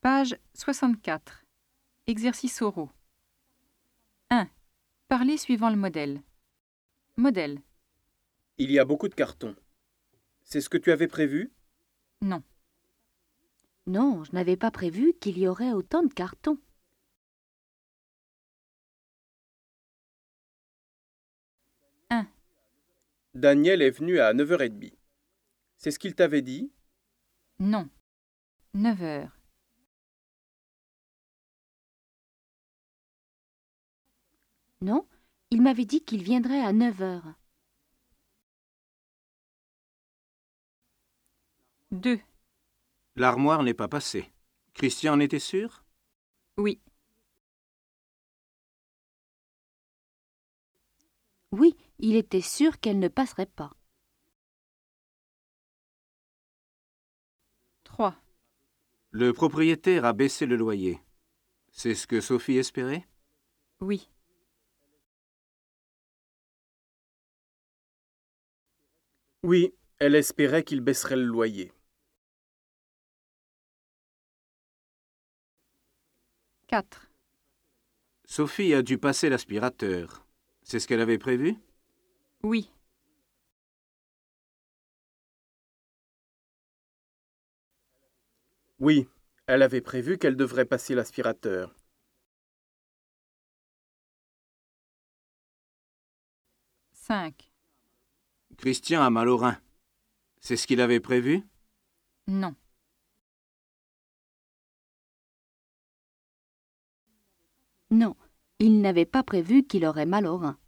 Page 64. Exercice oraux. 1. Parlez suivant le modèle. Modèle. Il y a beaucoup de cartons. C'est ce que tu avais prévu? Non. Non, je n'avais pas prévu qu'il y aurait autant de cartons. 1. Daniel est venu à 9h30. C'est ce qu'il t'avait dit? Non. 9 heures. Non, il m'avait dit qu'il viendrait à 9 heures. 2. L'armoire n'est pas passée. Christian en était sûr? Oui. Oui, il était sûr qu'elle ne passerait pas. 3. Le propriétaire a baissé le loyer. C'est ce que Sophie espérait? Oui. Oui, elle espérait qu'il baisserait le loyer. 4. Sophie a dû passer l'aspirateur. C'est ce qu'elle avait prévu? Oui. Oui, elle avait prévu qu'elle devrait passer l'aspirateur. 5. Christian a mal au rein. C'est ce qu'il avait prévu? Non. 'Non, il n'avait pas prévu qu'il aurait mal au rein.